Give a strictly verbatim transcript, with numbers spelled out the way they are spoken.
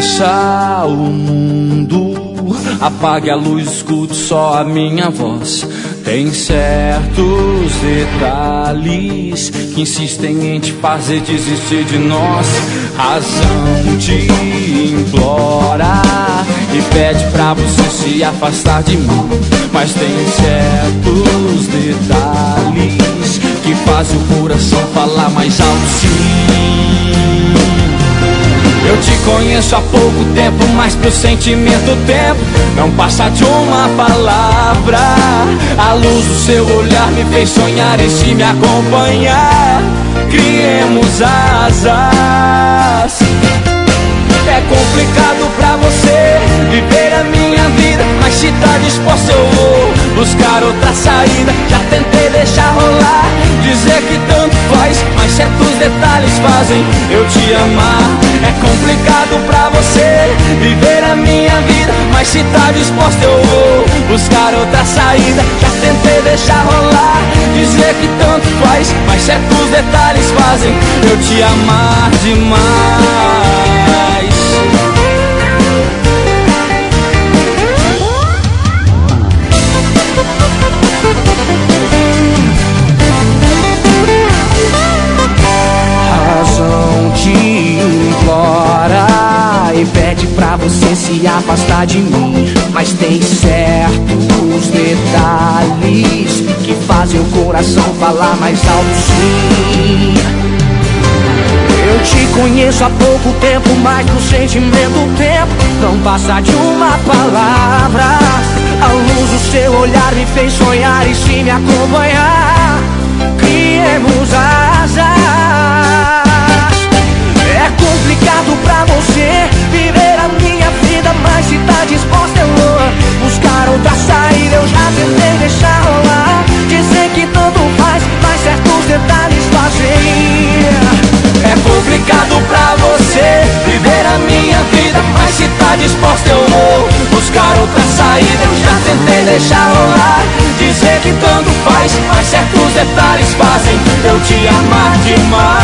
escureça o mundo, apague a luz, escute só a minha voz. Tem certos detalhes que insistem em te fazer desistir de nós. Razão te implora e pede pra você se afastar de mim, mas tem certos detalhes que fazem o coração falar mais alto, sim. Eu te conheço há pouco tempo, mas pro sentimento o tempo não passa de uma palavra. A luz do seu olhar me fez sonhar e se me acompanhar, criemos asas. É complicado pra você viver a minha vida, mas se tá disposto eu vou buscar outra saída. Já tentei deixar rolar, dizer que tanto faz, mas certos detalhes fazem eu te amar. É complicado pra você viver a minha vida, mas se tá disposto eu vou buscar outra saída. Já tentei deixar rolar, dizer que tanto faz, mas certos detalhes fazem eu te amar demais. Razão te implora e pede pra você se afastar de mim, mas tem certos detalhes que fazem o coração falar mais alto, sim. Eu te conheço há pouco tempo, mas no sentimento o tempo não passa de uma palavra. A luz do seu olhar me fez sonhar e se me acompanhar, criemos asas. É complicado pra você viver a minha vida, mas se tá disposta eu vou buscar outra saída. Eu já tentei deixar rolar, dizer que tanto faz, mas certos detalhes fazem. É complicado pra você viver a minha vida, mas se tá disposta eu vou buscar outra saída. Eu já tentei deixar rolar, dizer que tanto faz, mas certos detalhes fazem eu te amar demais.